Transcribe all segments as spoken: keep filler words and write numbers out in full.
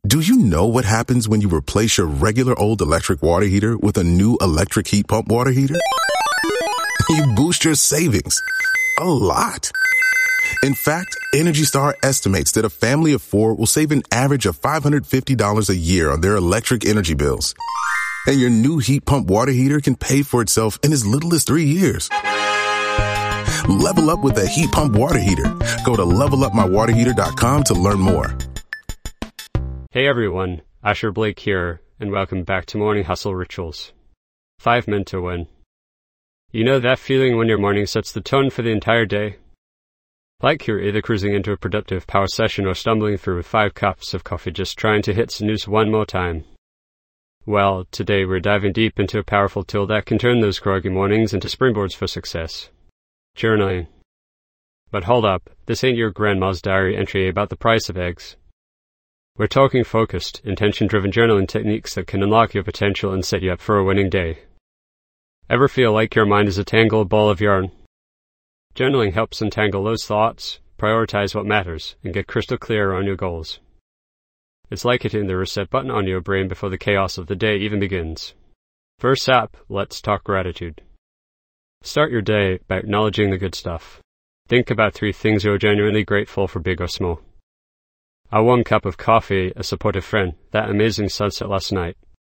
Do you know what happens when you replace your regular old electric water heater with a new electric heat pump water heater? You boost your savings a lot. In fact, Energy Star estimates that a family of four will save an average of five hundred fifty dollars a year on their electric energy bills. And your new heat pump water heater can pay for itself in as little as three years. Level up with a heat pump water heater. Go to level up my water heater dot com to learn more. Hey everyone, Asher Blake here, and welcome back to Morning Hustle Rituals. Five men to win. You know that feeling when your morning sets the tone for the entire day? Like you're either cruising into a productive power session or stumbling through with five cups of coffee just trying to hit snooze one more time. Well, today we're diving deep into a powerful tool that can turn those groggy mornings into springboards for success. Journaling. But hold up, this ain't your grandma's diary entry about the price of eggs. We're talking focused, intention-driven journaling techniques that can unlock your potential and set you up for a winning day. Ever feel like your mind is a tangled ball of yarn? Journaling helps untangle those thoughts, prioritize what matters, and get crystal clear on your goals. It's like hitting the reset button on your brain before the chaos of the day even begins. First up, let's talk gratitude. Start your day by acknowledging the good stuff. Think about three things you're genuinely grateful for, big or small. A warm cup of coffee, a supportive friend, that amazing sunset last night.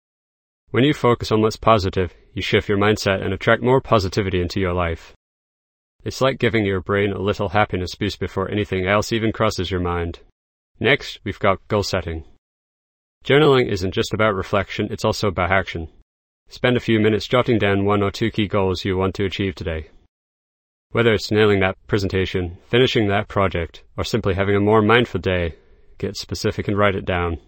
When you focus on what's positive, you shift your mindset and attract more positivity into your life. It's like giving your brain a little happiness boost before anything else even crosses your mind. Next, we've got goal setting. Journaling isn't just about reflection, it's also about action. Spend a few minutes jotting down one or two key goals you want to achieve today. Whether it's nailing that presentation, finishing that project, or simply having a more mindful day, get specific and write it down.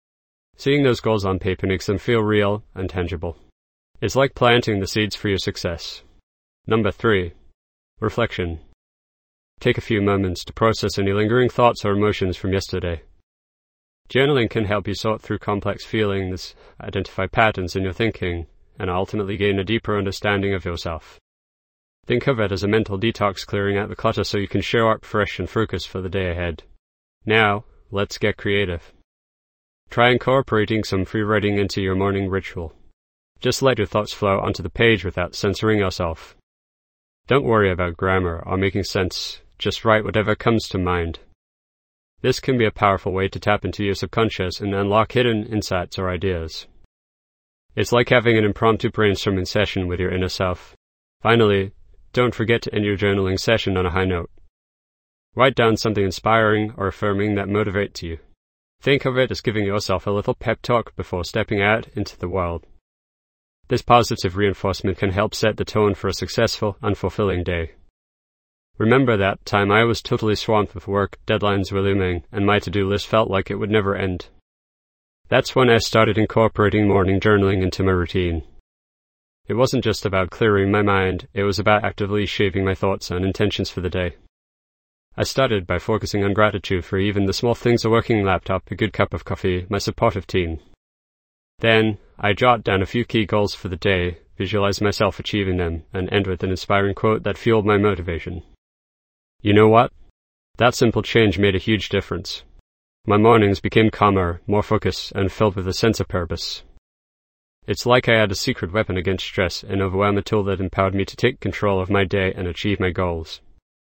Seeing those goals on paper makes them feel real and tangible. It's like planting the seeds for your success. Number three, reflection. Take a few moments to process any lingering thoughts or emotions from yesterday. Journaling can help you sort through complex feelings, identify patterns in your thinking, and ultimately gain a deeper understanding of yourself. Think of it as a mental detox, clearing out the clutter so you can show up fresh and focused for the day ahead. Now, let's get creative. Try incorporating some free writing into your morning ritual. Just let your thoughts flow onto the page without censoring yourself. Don't worry about grammar or making sense, just write whatever comes to mind. This can be a powerful way to tap into your subconscious and unlock hidden insights or ideas. It's like having an impromptu brainstorming session with your inner self. Finally, don't forget to end your journaling session on a high note. Write down something inspiring or affirming that motivates you. Think of it as giving yourself a little pep talk before stepping out into the world. This positive reinforcement can help set the tone for a successful and fulfilling day. Remember that time I was totally swamped with work, deadlines were looming, and my to-do list felt like it would never end. That's when I started incorporating morning journaling into my routine. It wasn't just about clearing my mind, it was about actively shaping my thoughts and intentions for the day. I started by focusing on gratitude for even the small things: a working laptop, a good cup of coffee, my supportive team. Then, I jot down a few key goals for the day, visualize myself achieving them, and end with an inspiring quote that fueled my motivation. You know what? That simple change made a huge difference. My mornings became calmer, more focused, and filled with a sense of purpose. It's like I had a secret weapon against stress, an overwhelm, a tool that empowered me to take control of my day and achieve my goals.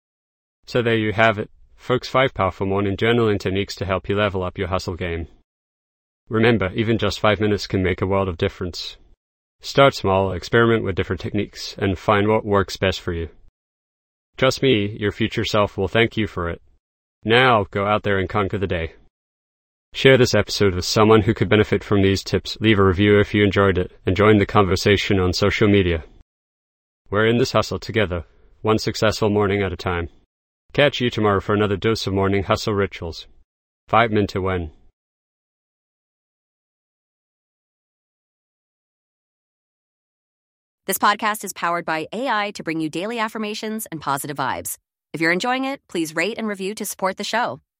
So there you have it, folks, five powerful morning journaling techniques to help you level up your hustle game. Remember, even just five minutes can make a world of difference. Start small, experiment with different techniques, and find what works best for you. Trust me, your future self will thank you for it. Now, go out there and conquer the day. Share this episode with someone who could benefit from these tips, leave a review if you enjoyed it, and join the conversation on social media. We're in this hustle together, one successful morning at a time. Catch you tomorrow for another dose of morning hustle rituals. Five men to win. This podcast is powered by A I to bring you daily affirmations and positive vibes. If you're enjoying it, please rate and review to support the show.